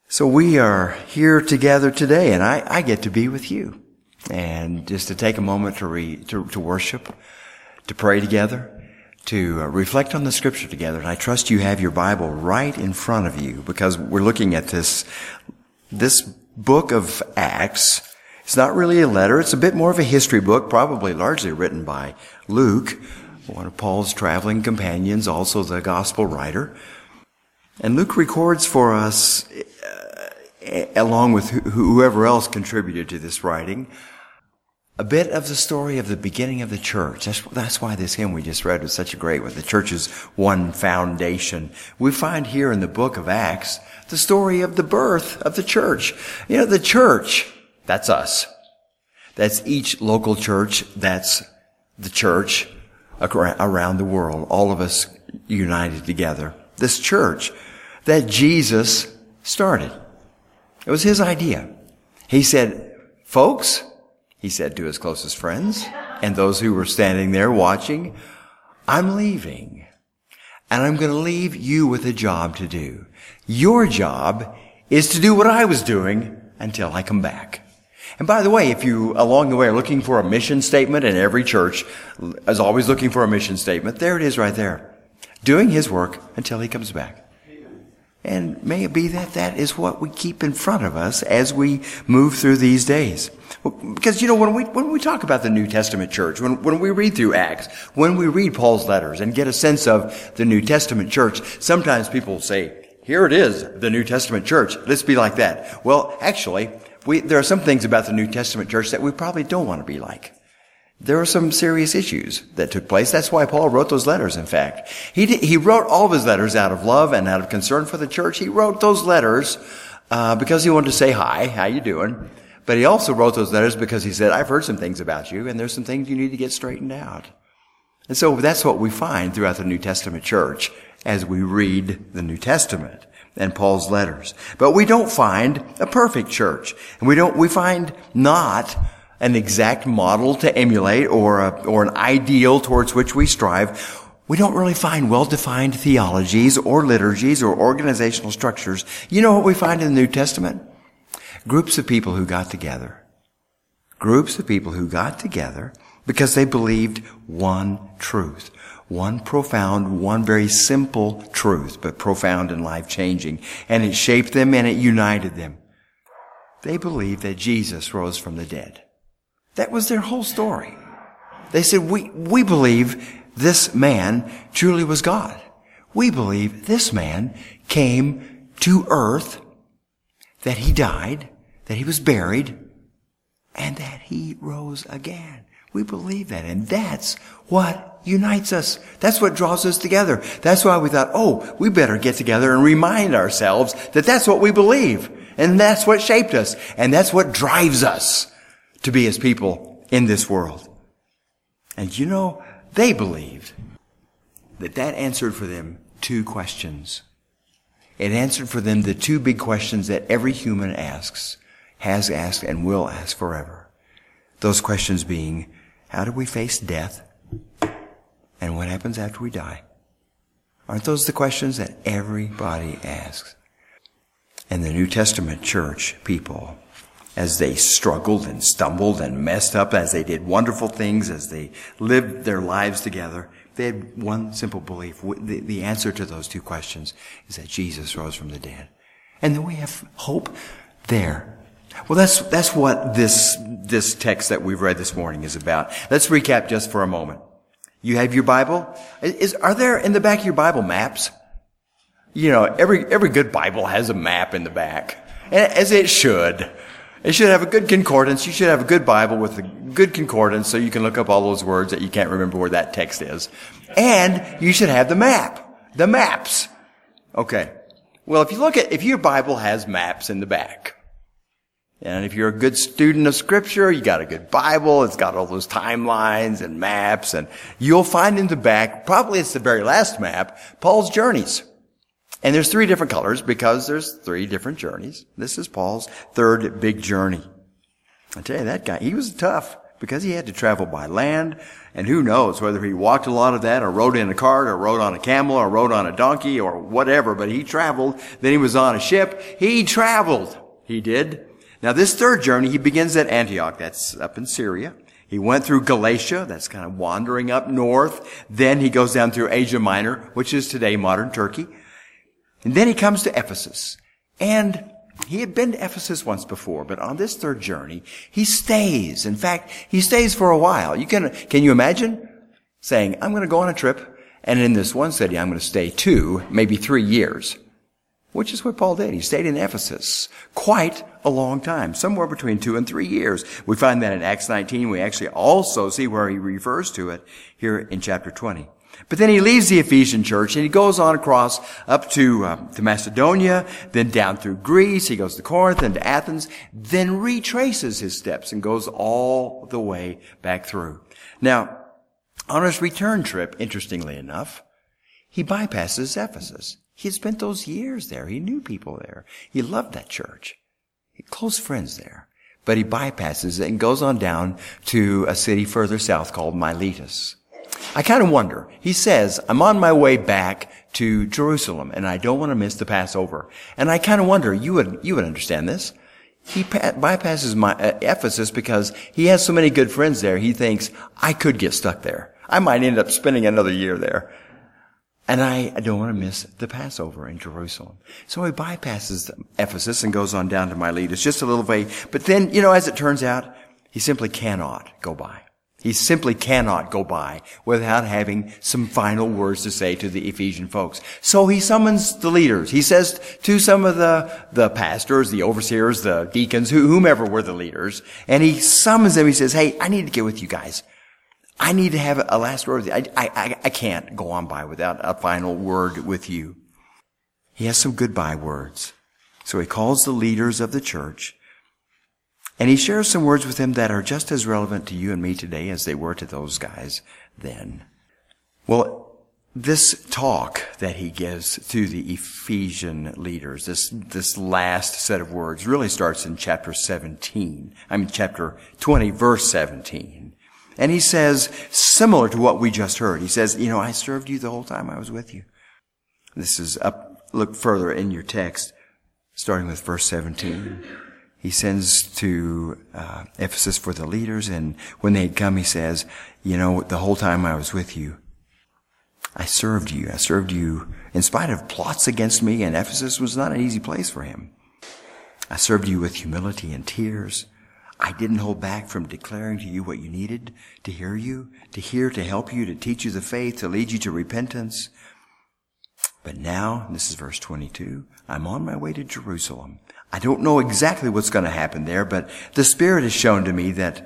So we are here together today, and I get to be with you. And just to take a moment to worship, to pray together, to reflect on the Scripture together. And I trust you have your Bible right in front of you, because we're looking at this book of Acts. It's not really a letter. It's a bit more of a history book, probably largely written by Luke, one of Paul's traveling companions, also the gospel writer. And Luke records for us, along with whoever else contributed to this writing, a bit of the story of the beginning of the church. That's why this hymn we just read was such a great one. The church's one foundation. We find here in the book of Acts the story of the birth of the church. You know, the church, that's us. That's each local church. That's the church around the world. All of us united together. This church that Jesus started. It was his idea. He said, folks, he said to his closest friends and those who were standing there watching, I'm leaving. And I'm going to leave you with a job to do. Your job is to do what I was doing until I come back. And by the way, if you along the way are looking for a mission statement, and every church is always looking for a mission statement, there it is right there. Doing his work until he comes back. And may it be that that is what we keep in front of us as we move through these days. Because, you know, when we talk about the New Testament church, when we read through Acts, when we read Paul's letters and get a sense of the New Testament church, sometimes people say, here it is, the New Testament church. Let's be like that. Well, actually, there are some things about the New Testament church that we probably don't want to be like. There are some serious issues that took place. That's why Paul wrote those letters, in fact. He wrote all of his letters out of love and out of concern for the church. He wrote those letters because he wanted to say, hi, how you doing? But he also wrote those letters because he said, I've heard some things about you, and there's some things you need to get straightened out. And so that's what we find throughout the New Testament church as we read the New Testament and Paul's letters. But we don't find a perfect church. And we find not an exact model to emulate or an ideal towards which we strive. We don't really find well-defined theologies or liturgies or organizational structures. You know what we find in the New Testament? Groups of people who got together. Groups of people who got together because they believed one truth. One profound, one very simple truth, but profound and life-changing. And it shaped them and it united them. They believed that Jesus rose from the dead. That was their whole story. They said, we believe this man truly was God. We believe this man came to earth, that he died, that he was buried, and that he rose again. We believe that, and that's what unites us. That's what draws us together. That's why we thought, we better get together and remind ourselves that that's what we believe, and that's what shaped us, and that's what drives us to be his people in this world. And you know, they believed that answered for them two questions. It answered for them the two big questions that every human asks, has asked, and will ask forever. Those questions being, how do we face death? And what happens after we die? Aren't those the questions that everybody asks? And the New Testament church people, as they struggled and stumbled and messed up, as they did wonderful things, as they lived their lives together, they had one simple belief. The answer to those two questions is that Jesus rose from the dead. And then we have hope there. Well, that's what this text that we've read this morning is about. Let's recap just for a moment. You have your Bible? Are there in the back of your Bible maps? You know, every good Bible has a map in the back. As it should. It should have a good concordance. You should have a good Bible with a good concordance so you can look up all those words that you can't remember where that text is. And you should have the map. The maps. Okay. Well, if your Bible has maps in the back, and if you're a good student of Scripture, you got a good Bible, it's got all those timelines and maps, and you'll find in the back, probably it's the very last map, Paul's journeys. And there's 3 different colors because there's 3 different journeys. This is Paul's third big journey. I tell you, that guy, he was tough. because he had to travel by land, and who knows whether he walked a lot of that or rode in a cart or rode on a camel or rode on a donkey or whatever, but he traveled. Then he was on a ship. He traveled. He did. Now this third journey, he begins at Antioch. That's up in Syria. He went through Galatia. That's kind of wandering up north. Then he goes down through Asia Minor, which is today modern Turkey. And then he comes to Ephesus. And he had been to Ephesus once before, but on this third journey, he stays. In fact, he stays for a while. Can you imagine saying, I'm going to go on a trip, and in this one city, I'm going to stay 2, maybe 3 years, which is what Paul did. He stayed in Ephesus quite a long time, somewhere between 2 and 3 years. We find that in Acts 19. We actually also see where he refers to it here in chapter 20. But then he leaves the Ephesian church and he goes on across up to Macedonia, then down through Greece. He goes to Corinth and to Athens, then retraces his steps and goes all the way back through. Now, on his return trip, interestingly enough, he bypasses Ephesus. He had spent those years there. He knew people there. He loved that church. He had close friends there. But he bypasses it and goes on down to a city further south called Miletus. I kind of wonder. He says, I'm on my way back to Jerusalem, and I don't want to miss the Passover. And I kind of wonder, you would understand this. He bypasses Ephesus because he has so many good friends there. He thinks, I could get stuck there. I might end up spending another year there. And I don't want to miss the Passover in Jerusalem. So he bypasses Ephesus and goes on down to Miletus, just a little way. But then, as it turns out, he simply cannot go by. He simply cannot go by without having some final words to say to the Ephesian folks. So he summons the leaders. He says to some of the pastors, the overseers, the deacons, whomever were the leaders, and he summons them. He says, hey, I need to get with you guys. I need to have a last word with you. I can't go on by without a final word with you. He has some goodbye words. So he calls the leaders of the church, and he shares some words with them that are just as relevant to you and me today as they were to those guys then. Well, this talk that he gives to the Ephesian leaders, this last set of words, really starts in chapter 20, verse 17. And he says, similar to what we just heard, he says, I served you the whole time I was with you. This is look further in your text, starting with verse 17. He sends to Ephesus for the leaders, and when they had come, he says, the whole time I was with you, I served you. I served you in spite of plots against me, and Ephesus was not an easy place for him. I served you with humility and tears. I didn't hold back from declaring to you what you needed to hear, to help you, to teach you the faith, to lead you to repentance. But now, this is verse 22, I'm on my way to Jerusalem. I don't know exactly what's going to happen there, but the Spirit has shown to me that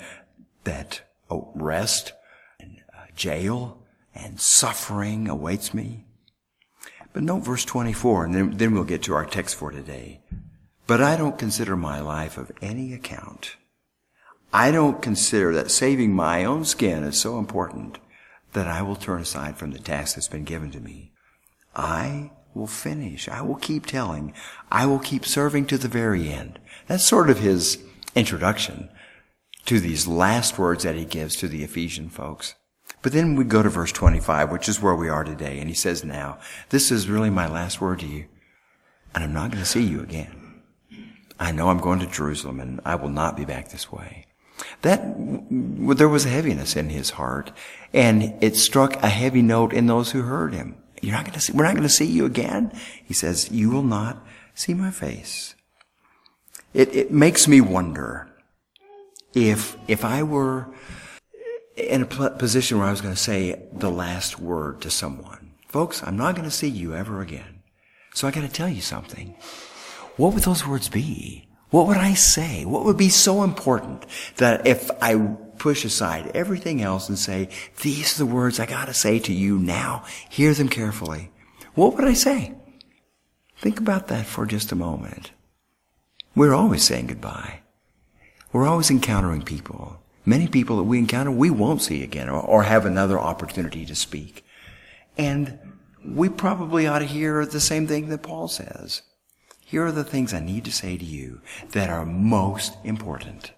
rest and jail and suffering awaits me. But note verse 24, and then we'll get to our text for today. But I don't consider my life of any account. I don't consider that saving my own skin is so important that I will turn aside from the task that's been given to me. I will finish. I will keep telling. I will keep serving to the very end. That's sort of his introduction to these last words that he gives to the Ephesian folks. But then we go to verse 25, which is where we are today. And he says, now, this is really my last word to you, and I'm not going to see you again. I know I'm going to Jerusalem, and I will not be back this way. There was a heaviness in his heart, and it struck a heavy note in those who heard him. We're not going to see you again. He says, you will not see my face. It makes me wonder if I were in a position where I was going to say the last word to someone. Folks, I'm not going to see you ever again. So I got to tell you something. What would those words be? What would I say? What would be so important that if I push aside everything else and say, these are the words I got to say to you now. Hear them carefully. What would I say? Think about that for just a moment. We're always saying goodbye. We're always encountering people. Many people that we encounter, we won't see again or have another opportunity to speak. And we probably ought to hear the same thing that Paul says. Here are the things I need to say to you that are most important.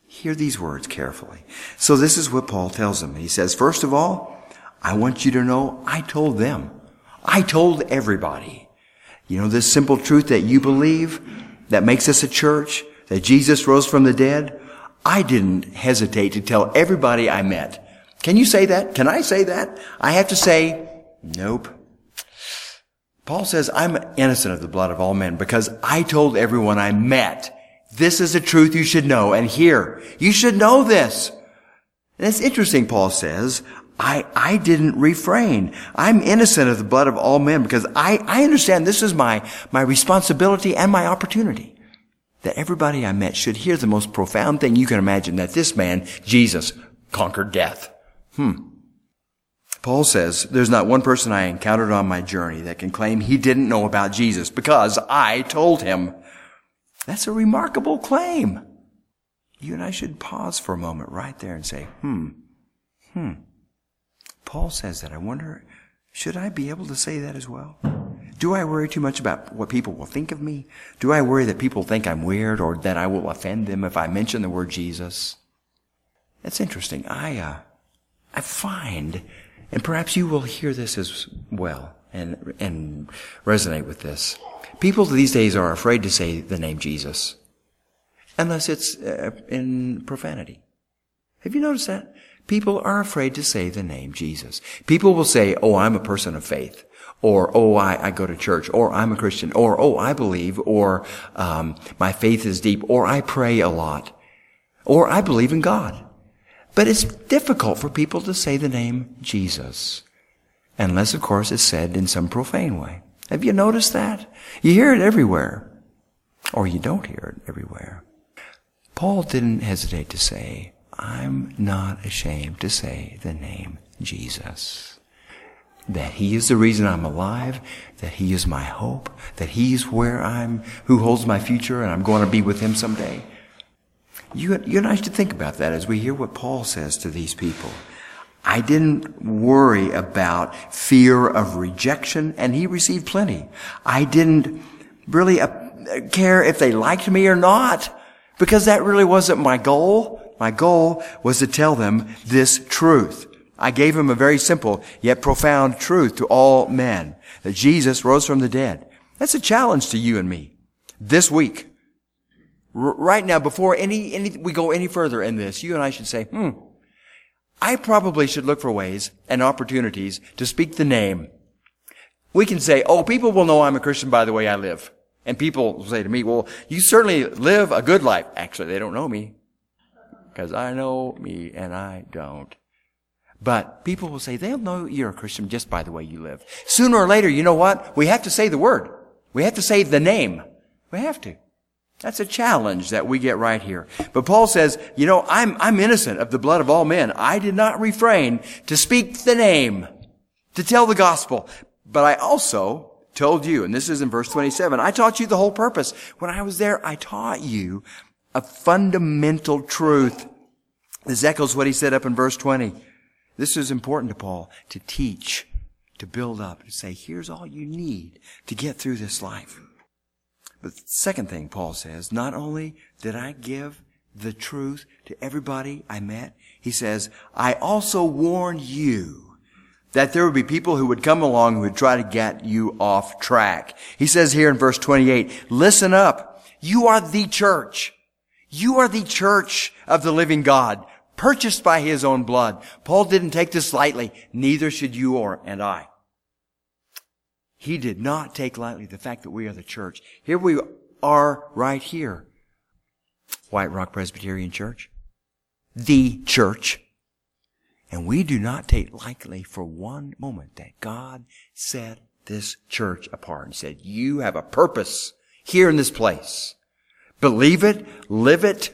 Hear these words carefully. So this is what Paul tells them. He says, first of all, I want you to know I told them. I told everybody. You know, this simple truth that you believe that makes us a church, that Jesus rose from the dead. I didn't hesitate to tell everybody I met. Can you say that? Can I say that? I have to say, nope. Paul says, I'm innocent of the blood of all men because I told everyone I met. This is a truth you should know. And here, you should know this. And it's interesting, Paul says, I didn't refrain. I'm innocent of the blood of all men because I understand this is my responsibility and my opportunity. That everybody I met should hear the most profound thing you can imagine, that this man, Jesus, conquered death. Paul says, there's not one person I encountered on my journey that can claim he didn't know about Jesus because I told him. That's a remarkable claim. You and I should pause for a moment right there and say, Paul says that. I wonder, should I be able to say that as well? Do I worry too much about what people will think of me? Do I worry that people think I'm weird or that I will offend them if I mention the word Jesus? That's interesting. I find, and perhaps you will hear this as well and resonate with this. People these days are afraid to say the name Jesus unless it's in profanity. Have you noticed that? People are afraid to say the name Jesus. People will say, oh, I'm a person of faith. Or, oh, I go to church. Or, I'm a Christian. Or, oh, I believe. Or, my faith is deep. Or, I pray a lot. Or, I believe in God. But it's difficult for people to say the name Jesus. Unless, of course, it's said in some profane way. Have you noticed that? You hear it everywhere. Or you don't hear it everywhere. Paul didn't hesitate to say, I'm not ashamed to say the name Jesus. That He is the reason I'm alive, that He is my hope, that He's who holds my future, and I'm going to be with Him someday. You and I should think about that as we hear what Paul says to these people. I didn't worry about fear of rejection, and he received plenty. I didn't really care if they liked me or not, because that really wasn't my goal. My goal was to tell them this truth. I gave them a very simple yet profound truth to all men, that Jesus rose from the dead. That's a challenge to you and me this week. Right now, before we go any further in this, you and I should say, I probably should look for ways and opportunities to speak the name. We can say, oh, people will know I'm a Christian by the way I live. And people will say to me, well, you certainly live a good life. Actually, they don't know me because I know me and I don't. But people will say, they'll know you're a Christian just by the way you live. Sooner or later, you know what? We have to say the word. We have to say the name. We have to. That's a challenge that we get right here. But Paul says, you know, I'm innocent of the blood of all men. I did not refrain to speak the name, to tell the gospel. But I also told you, and this is in verse 27, I taught you the whole purpose. When I was there, I taught you a fundamental truth. This echoes what he said up in verse 20. This is important to Paul, to teach, to build up, to say, here's all you need to get through this life. But the second thing Paul says, not only did I give the truth to everybody I met, he says, I also warned you that there would be people who would come along who would try to get you off track. He says here in verse 28, listen up. You are the church. You are the church of the living God, purchased by His own blood. Paul didn't take this lightly. Neither should you and I. He did not take lightly the fact that we are the church. Here we are right here. White Rock Presbyterian Church. The church. And we do not take lightly for one moment that God set this church apart and said, you have a purpose here in this place. Believe it, live it,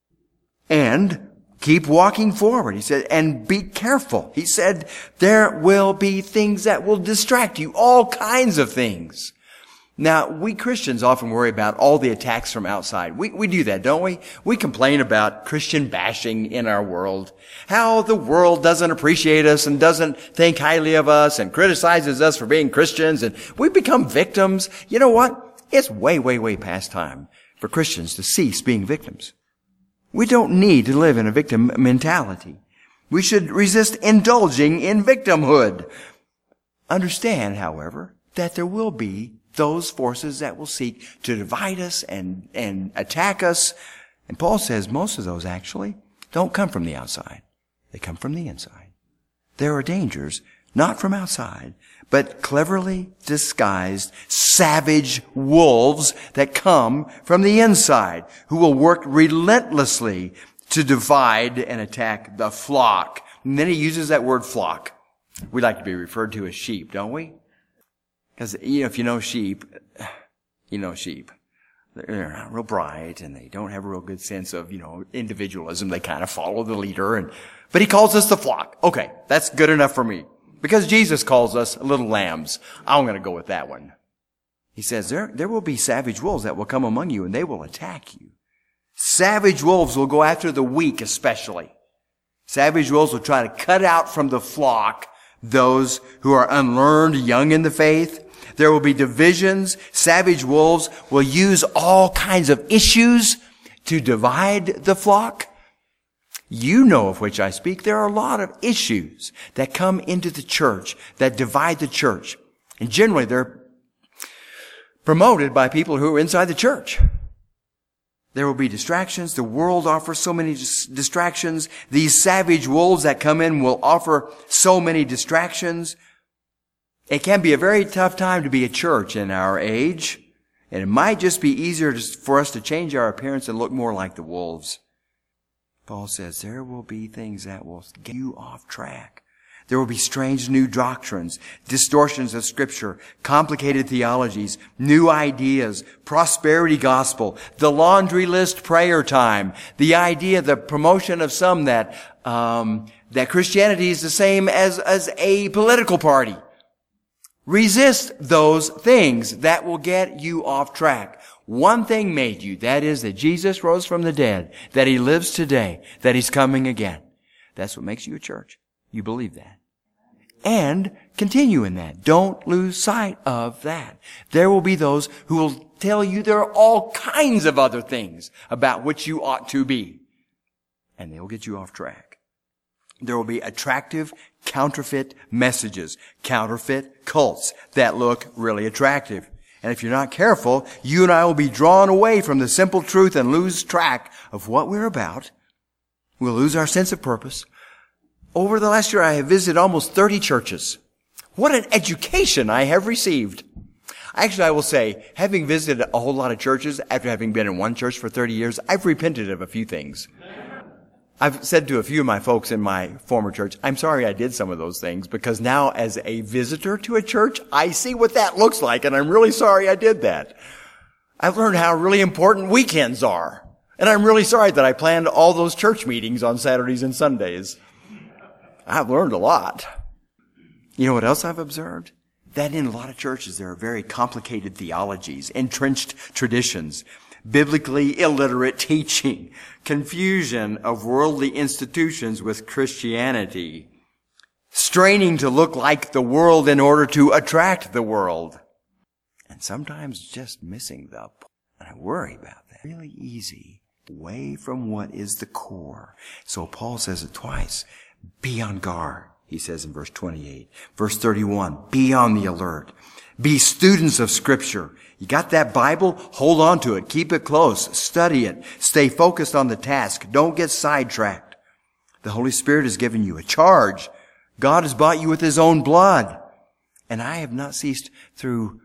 and keep walking forward. He said, and be careful. He said, there will be things that will distract you, all kinds of things. Now, we Christians often worry about all the attacks from outside. We do that, don't we? We complain about Christian bashing in our world. How the world doesn't appreciate us and doesn't think highly of us and criticizes us for being Christians, and we become victims. You know what? It's way, way, way past time for Christians to cease being victims. We don't need to live in a victim mentality. We should resist indulging in victimhood. Understand, however, that there will be those forces that will seek to divide us and attack us. And Paul says most of those actually don't come from the outside. They come from the inside. There are dangers, not from outside, but cleverly disguised savage wolves that come from the inside, who will work relentlessly to divide and attack the flock. And then he uses that word flock. We like to be referred to as sheep, don't we? Because, if you know sheep, you know sheep. They're not real bright, and they don't have a real good sense of, individualism. They kind of follow the leader, but he calls us the flock. Okay, that's good enough for me. Because Jesus calls us little lambs. I'm going to go with that one. He says, there will be savage wolves that will come among you, and they will attack you. Savage wolves will go after the weak especially. Savage wolves will try to cut out from the flock those who are unlearned, young in the faith. There will be divisions. Savage wolves will use all kinds of issues to divide the flock. You know of which I speak. There are a lot of issues that come into the church that divide the church. And generally they're promoted by people who are inside the church. There will be distractions. The world offers so many distractions. These savage wolves that come in will offer so many distractions. It can be a very tough time to be a church in our age. And it might just be easier for us to change our appearance and look more like the wolves. Paul says there will be things that will get you off track. There will be strange new doctrines, distortions of Scripture, complicated theologies, new ideas, prosperity gospel, the laundry list prayer time, the idea, the promotion of some that Christianity is the same as a political party. Resist those things that will get you off track. One thing made you, that is that Jesus rose from the dead, that He lives today, that He's coming again. That's what makes you a church. You believe that. And continue in that. Don't lose sight of that. There will be those who will tell you there are all kinds of other things about which you ought to be. And they will get you off track. There will be attractive counterfeit messages, counterfeit cults that look really attractive. And if you're not careful, you and I will be drawn away from the simple truth and lose track of what we're about. We'll lose our sense of purpose. Over the last year, I have visited almost 30 churches. What an education I have received. Actually, I will say, having visited a whole lot of churches, after having been in one church for 30 years, I've repented of a few things. I've said to a few of my folks in my former church, I'm sorry I did some of those things, because now as a visitor to a church, I see what that looks like, and I'm really sorry I did that. I've learned how really important weekends are, and I'm really sorry that I planned all those church meetings on Saturdays and Sundays. I've learned a lot. You know what else I've observed? That in a lot of churches there are very complicated theologies, entrenched traditions, biblically illiterate teaching, confusion of worldly institutions with Christianity, straining to look like the world in order to attract the world, and sometimes just missing the point. And I worry about that. Really easy, away from what is the core. So Paul says it twice. Be on guard, he says in verse 28. Verse 31, be on the alert. Be students of Scripture. You got that Bible? Hold on to it. Keep it close. Study it. Stay focused on the task. Don't get sidetracked. The Holy Spirit has given you a charge. God has bought you with His own blood. And I have not ceased through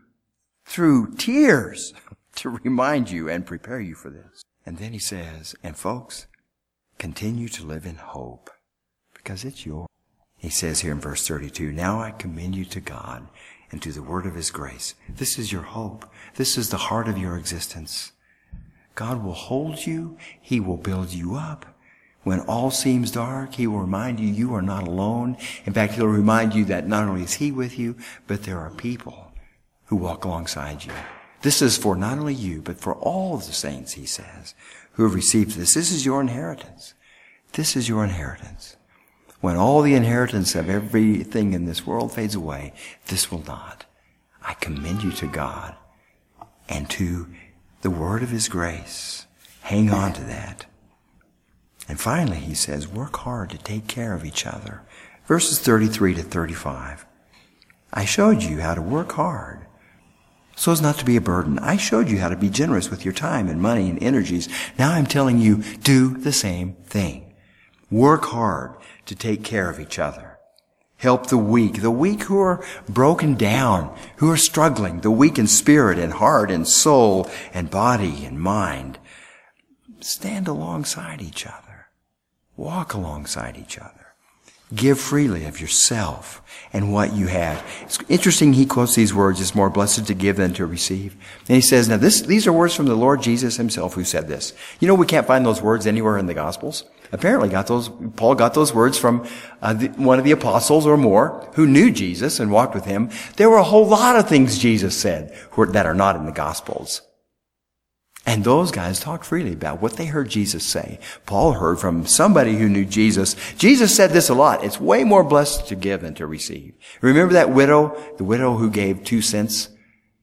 tears to remind you and prepare you for this. And then he says, and folks, continue to live in hope, because it's yours. He says here in verse 32, now I commend you to God and to the word of His grace. This is your hope. This is the heart of your existence. God will hold you. He will build you up. When all seems dark, He will remind you you are not alone. In fact, He'll remind you that not only is He with you, but there are people who walk alongside you. This is for not only you, but for all of the saints, he says, who have received this. This is your inheritance. This is your inheritance. When all the inheritance of everything in this world fades away, this will not. I commend you to God and to the word of His grace. Hang on to that. And finally, he says, work hard to take care of each other. Verses 33 to 35. I showed you how to work hard so as not to be a burden. I showed you how to be generous with your time and money and energies. Now I'm telling you, do the same thing. Work hard to take care of each other. Help the weak who are broken down, who are struggling, the weak in spirit and heart and soul and body and mind. Stand alongside each other. Walk alongside each other. Give freely of yourself and what you have. It's interesting he quotes these words, it's more blessed to give than to receive. And he says, now these are words from the Lord Jesus himself who said this. You know, we can't find those words anywhere in the Gospels. Apparently Paul got those words from one of the apostles or more who knew Jesus and walked with him. There were a whole lot of things Jesus said that are not in the Gospels. And those guys talked freely about what they heard Jesus say. Paul heard from somebody who knew Jesus. Jesus said this a lot. It's way more blessed to give than to receive. Remember that widow? The widow who gave 2 cents?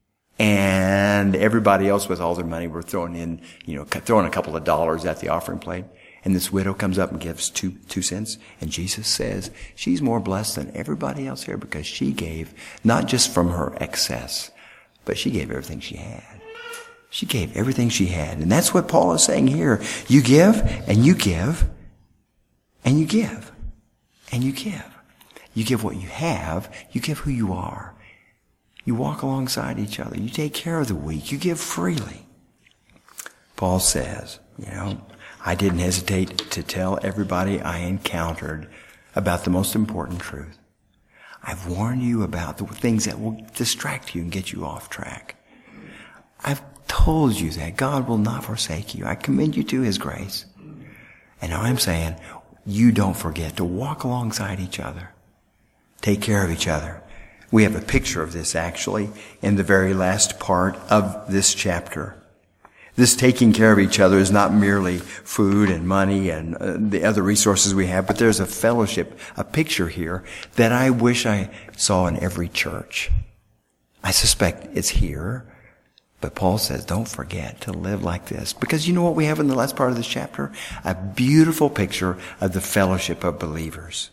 And everybody else with all their money were throwing a couple of dollars at the offering plate. And this widow comes up and gives 2 cents. And Jesus says she's more blessed than everybody else here because she gave not just from her excess, but she gave everything she had. She gave everything she had. And that's what Paul is saying here. You give, and you give, and you give, and you give. You give what you have. You give who you are. You walk alongside each other. You take care of the weak. You give freely. Paul says, I didn't hesitate to tell everybody I encountered about the most important truth. I've warned you about the things that will distract you and get you off track. I've told you that God will not forsake you. I commend you to his grace. And now I'm saying, you don't forget to walk alongside each other. Take care of each other. We have a picture of this actually in the very last part of this chapter. This taking care of each other is not merely food and money and the other resources we have, but there's a fellowship, a picture here that I wish I saw in every church. I suspect it's here. But Paul says, don't forget to live like this. Because you know what we have in the last part of this chapter? A beautiful picture of the fellowship of believers.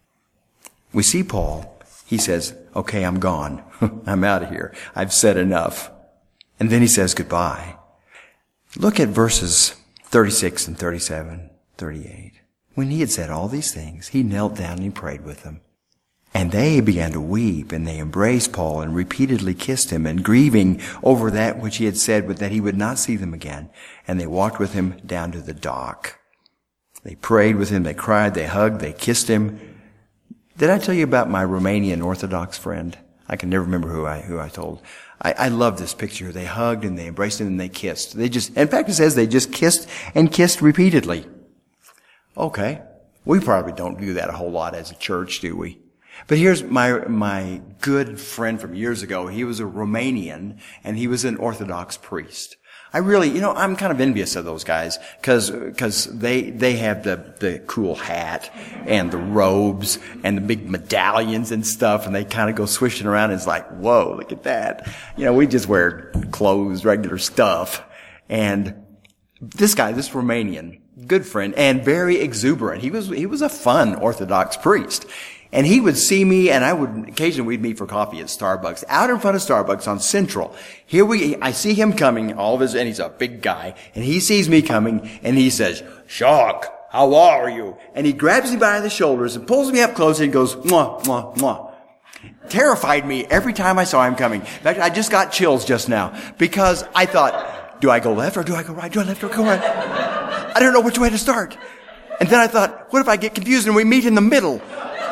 We see Paul, he says, okay, I'm gone. I'm out of here. I've said enough. And then he says goodbye. Look at verses 36 and 37, 38. When he had said all these things, he knelt down and he prayed with them. And they began to weep, and they embraced Paul and repeatedly kissed him, and grieving over that which he had said, but that he would not see them again. And they walked with him down to the dock. They prayed with him, they cried, they hugged, they kissed him. Did I tell you about my Romanian Orthodox friend? I can never remember who I told. I love this picture. They hugged and they embraced him and they kissed. In fact, it says they just kissed and kissed repeatedly. Okay. We probably don't do that a whole lot as a church, do we? But here's my good friend from years ago. He was a Romanian, and he was an Orthodox priest. I really, I'm kind of envious of those guys, cause they have the cool hat, and the robes, and the big medallions and stuff, and they kind of go swishing around, and it's like, whoa, look at that. We just wear clothes, regular stuff. And this Romanian, good friend, and very exuberant. He was a fun Orthodox priest. And he would see me, and occasionally we'd meet for coffee at Starbucks, out in front of Starbucks on Central. I see him coming, and he's a big guy, and he sees me coming, and he says, "Shock, how are you?" And he grabs me by the shoulders and pulls me up close and goes, "Mwah, mwah, mwah." Terrified me every time I saw him coming. In fact, I just got chills just now, because I thought, do I go left or do I go right? Do I left or go right? I don't know which way to start. And then I thought, what if I get confused and we meet in the middle?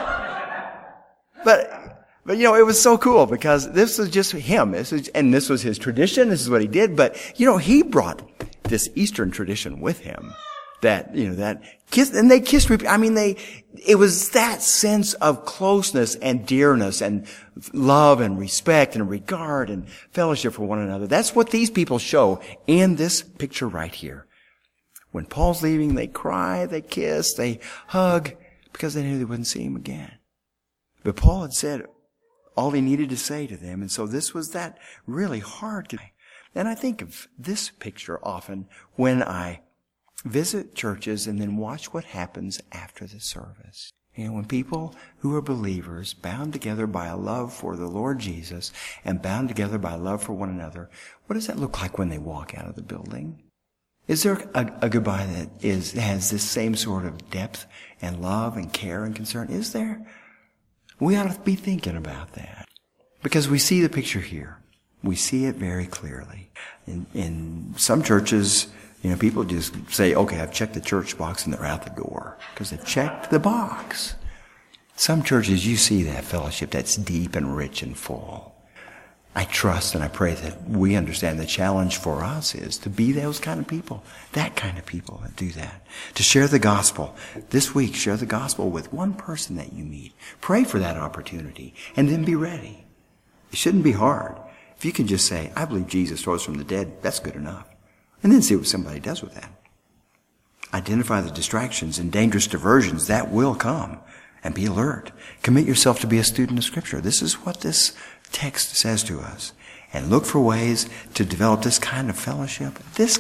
But it was so cool because this was just him. This was his tradition. This is what he did. But, he brought this Eastern tradition with him that kiss, and they kissed. It was that sense of closeness and dearness and love and respect and regard and fellowship for one another. That's what these people show in this picture right here. When Paul's leaving, they cry, they kiss, they hug because they knew they wouldn't see him again. But Paul had said all he needed to say to them, and so this was that really hard. And I think of this picture often when I Visit churches and then watch what happens after the service. When people who are believers, bound together by a love for the Lord Jesus and bound together by love for one another, what does that look like when they walk out of the building? Is there a goodbye that has this same sort of depth and love and care and concern? Is there? We ought to be thinking about that. Because we see the picture here. We see it very clearly. In some churches, people just say, okay, I've checked the church box and they're out the door. Because they've checked the box. Some churches, you see that fellowship that's deep and rich and full. I trust and I pray that we understand the challenge for us is to be those kind of people. That kind of people that do that. To share the gospel. This week, share the gospel with one person that you meet. Pray for that opportunity. And then be ready. It shouldn't be hard. If you can just say, I believe Jesus rose from the dead, that's good enough. And then see what somebody does with that. Identify the distractions and dangerous diversions that will come. And be alert. Commit yourself to be a student of Scripture. This is what this text says to us. And look for ways to develop this kind of fellowship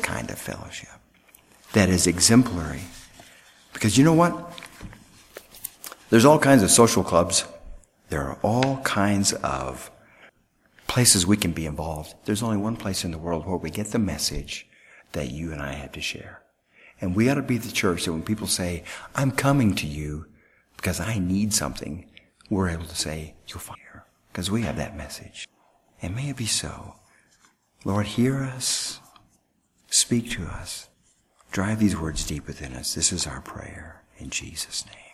that is exemplary. Because you know what? There's all kinds of social clubs. There are all kinds of places we can be involved. There's only one place in the world where we get the message that you and I have to share. And we ought to be the church that when people say, I'm coming to you because I need something, we're able to say, you'll find here. Because we have that message. And may it be so. Lord, hear us. Speak to us. Drive these words deep within us. This is our prayer in Jesus' name.